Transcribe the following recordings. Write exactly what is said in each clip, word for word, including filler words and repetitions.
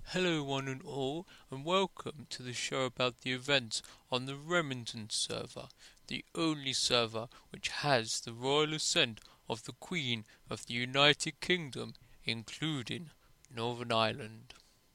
Hello one and all, and welcome to the show about the events on the Remington server, the only server which has the royal assent of the Queen of the United Kingdom, including Northern Ireland.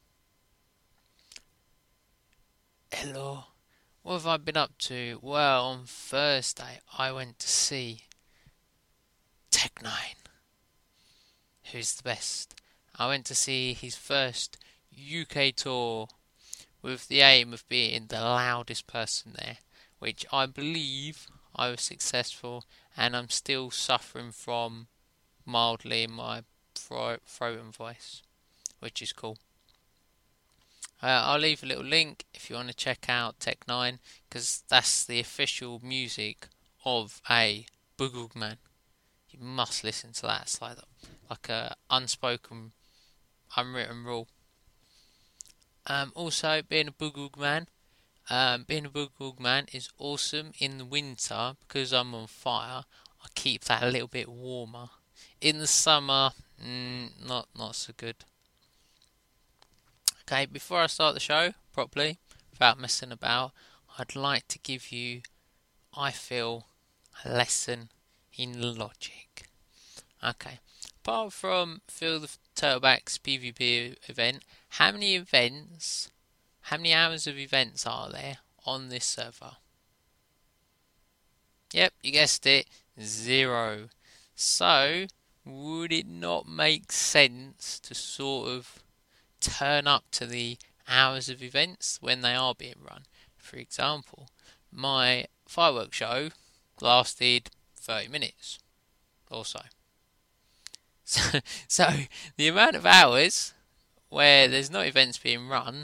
Hello, what have I been up to? Well, on Thursday I went to see Tech Nine, who's the best. I went to see his first U K tour with the aim of being the loudest person there, which I believe I was successful, and I'm still suffering from mildly in my throat and voice, which is cool. Uh, I'll leave a little link if you want to check out Tech Nine, because that's the official music of a Boogeyman. You must listen to that. It's like, like a unspoken, unwritten rule. Um, also, being a Boogeyman, um, being a Boogeyman is awesome in the winter because I'm on fire. I keep that a little bit warmer. In the summer, mm, not not so good. Okay, before I start the show properly, without messing about, I'd like to give you, I feel, a lesson in logic. Okay, apart from Field of Turtlebacks PvP event, how many events, how many hours of events are there on this server? Yep, you guessed it, zero. So, would it not make sense to sort of turn up to the hours of events when they are being run? For example, my fireworks show lasted thirty minutes or so. So, so the amount of hours where there's not events being run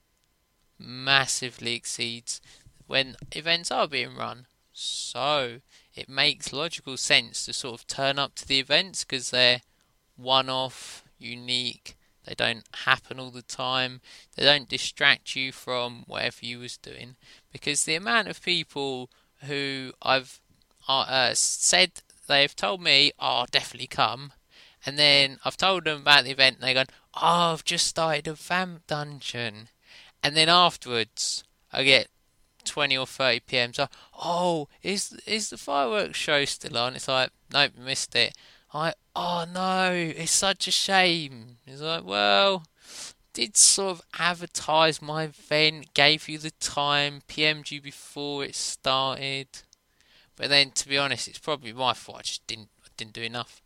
massively exceeds when events are being run. So it makes logical sense to sort of turn up to the events because they're one-off, unique. They don't happen all the time. They don't distract you from whatever you was doing. Because the amount of people who I've uh, said they've told me, "Oh, I'll definitely come," and then I've told them about the event, and they go, "Oh, I've just started a vamp dungeon," and then afterwards I get twenty or thirty p m. So, oh, is is the fireworks show still on? It's like, nope, missed it. I, oh no, it's such a shame. It's like, well, did sort of advertise my event, gave you the time, P M'd you before it started. But then, to be honest, it's probably my fault. I just didn't, didn't do enough.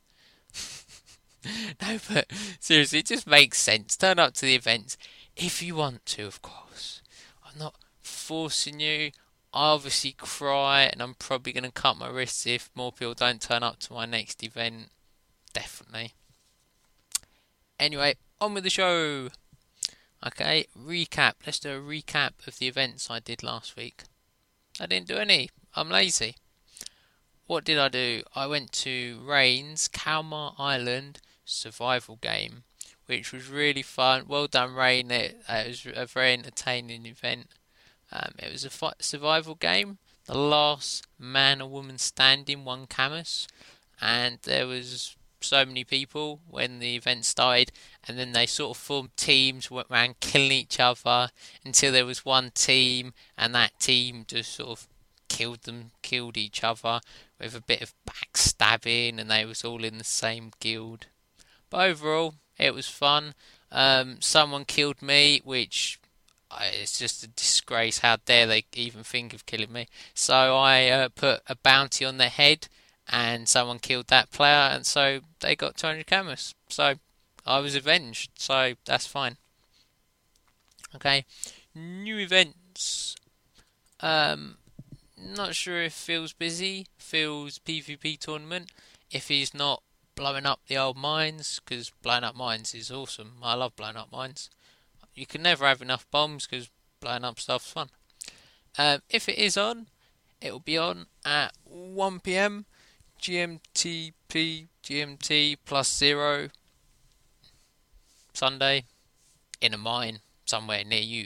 No, but seriously, it just makes sense. Turn up to the events if you want to, of course. I'm not forcing you. I obviously cry, and I'm probably going to cut my wrists if more people don't turn up to my next event. Definitely. Anyway, on with the show. Okay, recap. Let's do a recap of the events I did last week. I didn't do any. I'm lazy. What did I do? I went to Rain's Kalmar Island survival game, which was really fun. Well done, Rain. It, uh, it was a very entertaining event. Um, it was a fi- survival game. The last man or woman standing won Camus, and there was so many people when the event started, and then they sort of formed teams, went around killing each other until there was one team, and that team just sort of killed them, killed each other with a bit of backstabbing, and they was all in the same guild. But overall, it was fun. Um, someone killed me, which uh, it's just a disgrace. How dare they even think of killing me? So I uh, put a bounty on their head, and someone killed that player, and so they got two hundred cameras. So I was avenged, so that's fine. Okay, new events. Um, not sure if Phil's busy. Phil's PvP tournament. If he's not blowing up the old mines, because blowing up mines is awesome. I love blowing up mines. You can never have enough bombs because blowing up stuff's fun. Um, if it is on, it will be on at one p m G M T P G M T plus zero Sunday in a mine somewhere near you.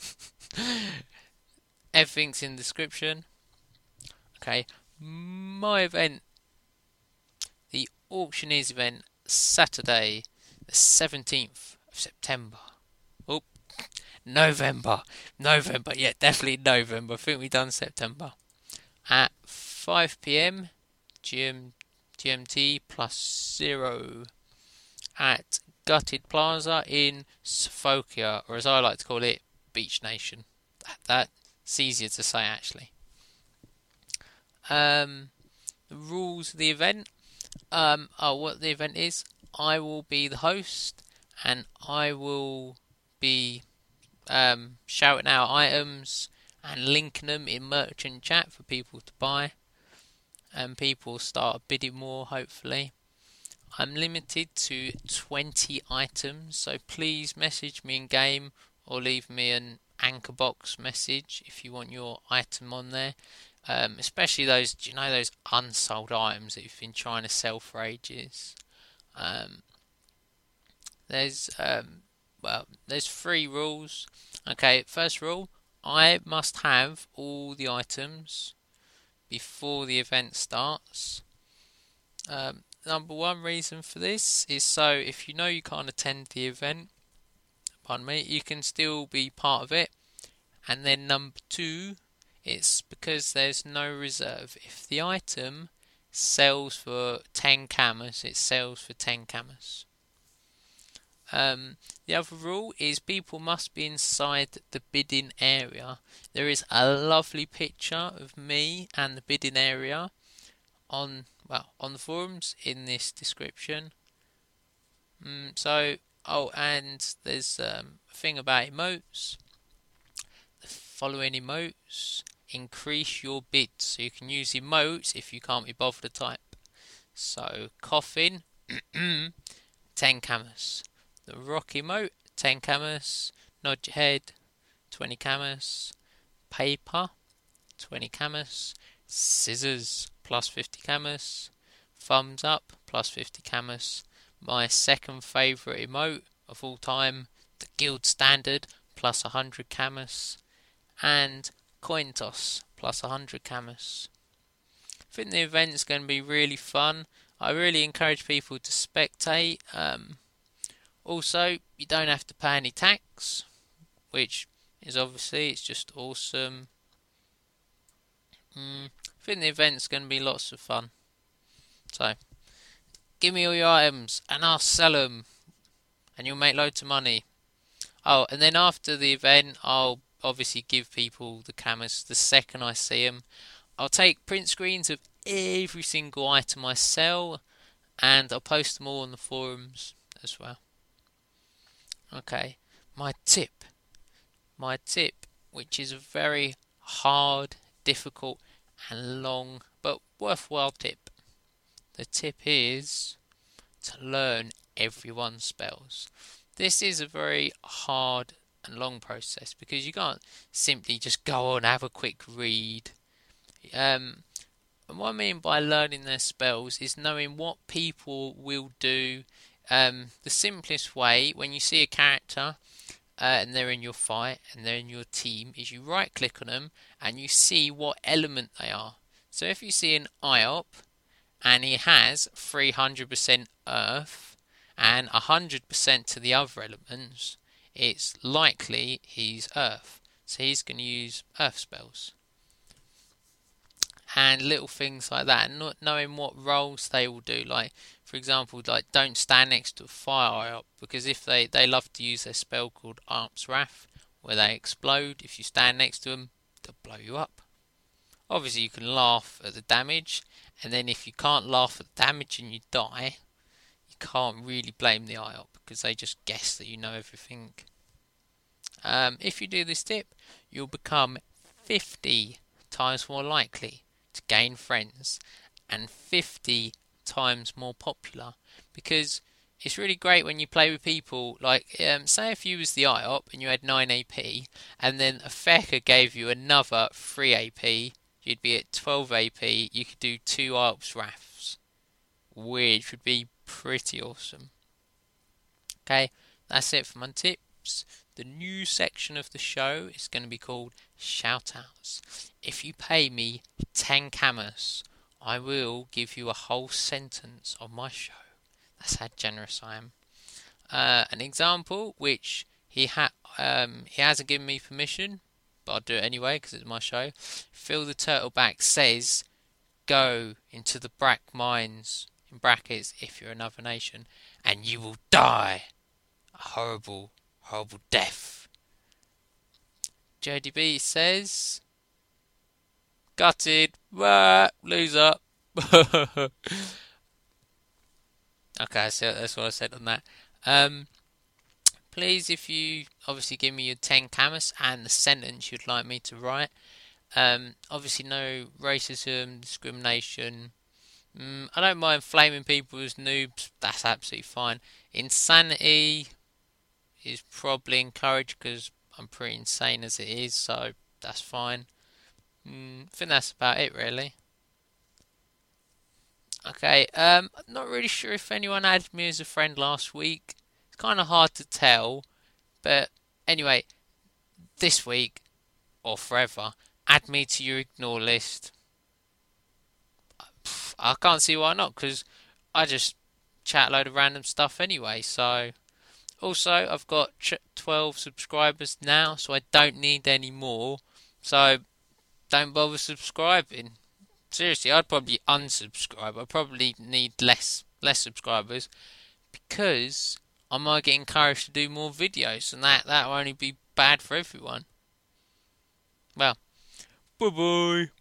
Everything's in the description. Okay, my event, the Auctioneers event, Saturday, the seventeenth of September. Oh, November, November, yeah, definitely November. I think we done September at five p m. G M, G M T plus zero at Gutted Plaza in Sofokia, or as I like to call it, Beach Nation. That, that's easier to say actually. Um, the rules of the event. Um, oh, what the event is. I will be the host, and I will be um, shouting out items and linking them in merchant chat for people to buy, and people start bidding more hopefully. I'm limited to twenty items, so please message me in game or leave me an anchor box message if you want your item on there. Um, especially those, do you know, those unsold items that you've been trying to sell for ages. Um, there's um, well, there's three rules. Okay, first rule: I must have all the items before the event starts. Um, number one reason for this is so if you know you can't attend the event, pardon me, you can still be part of it. And then number two, it's because there's no reserve. If the item sells for ten camas, it sells for ten camas. Um, the other rule is people must be inside the bidding area. There is a lovely picture of me and the bidding area on well on the forums in this description. Mm, so oh, and there's um, a thing about emotes. The following emotes increase your bids, so you can use emotes if you can't be bothered to type. So coffin, ten camas. The rock emote, ten camas. Nod your head, twenty camas. Paper, twenty camas. Scissors, plus fifty camas. Thumbs up, plus fifty camas. My second favourite emote of all time, the guild standard, plus one hundred camas. And coin toss, plus one hundred camas. I think the event's going to be really fun. I really encourage people to spectate. Um, also, you don't have to pay any tax, which is obviously, it's just awesome. Mm, I think the event's going to be lots of fun. So, give me all your items and I'll sell them and you'll make loads of money. Oh, and then after the event, I'll obviously give people the camas the second I see them. I'll take print screens of every single item I sell and I'll post them all on the forums as well. Okay, my tip. My tip, which is a very hard, difficult and long but worthwhile tip. The tip is to learn everyone's spells. This is a very hard and long process because you can't simply just go on and have a quick read. Um, and what I mean by learning their spells is knowing what people will do. Um, the simplest way when you see a character uh, and they're in your fight and they're in your team is you right click on them and you see what element they are. So if you see an I O P and he has three hundred percent earth and one hundred percent to the other elements, it's likely he's earth. So he's going to use earth spells. And little things like that, and not knowing what roles they will do. Like, for example, like don't stand next to a fire I O P, because if they, they love to use their spell called Arp's Wrath, where they explode. If you stand next to them, they'll blow you up. Obviously, you can laugh at the damage, and then if you can't laugh at the damage and you die, you can't really blame the I O P, because they just guess that you know everything. Um, if you do this tip, you'll become fifty times more likely to gain friends and fifty times more popular, because it's really great when you play with people like um, say if you was the I O P and you had nine A P and then a Fecker gave you another three A P, you'd be at twelve A P. You could do two Arp's Wraths, which would be pretty awesome. Okay, that's it for my tips. The new section of the show is going to be called Shoutouts. If you pay me ten camas, I will give you a whole sentence on my show. That's how generous I am. Uh, an example which he had Um, he hasn't given me permission, but I'll do it anyway because it's my show. Phil the Turtleback says, "Go into the Black Mines," in brackets, if you're another nation, "and you will die a horrible, horrible death." J D B says, "Gutted, ah, loser." Okay, so that's what I said on that. Um, please, if you obviously give me your ten camas and the sentence you'd like me to write. Um, obviously, no racism, discrimination. Mm, I don't mind flaming people as noobs. That's absolutely fine. Insanity is probably encouraged because I'm pretty insane as it is, so that's fine. Mm, I think that's about it, really. Okay, um, not really sure if anyone added me as a friend last week. It's kind of hard to tell, but anyway, this week or forever, add me to your ignore list. Pff, I can't see why not, because I just chat a load of random stuff anyway. So, also, I've got twelve subscribers now, so I don't need any more. So, don't bother subscribing. Seriously, I'd probably unsubscribe. I probably need less less subscribers because I might get encouraged to do more videos, and that that will only be bad for everyone. Well, bye bye.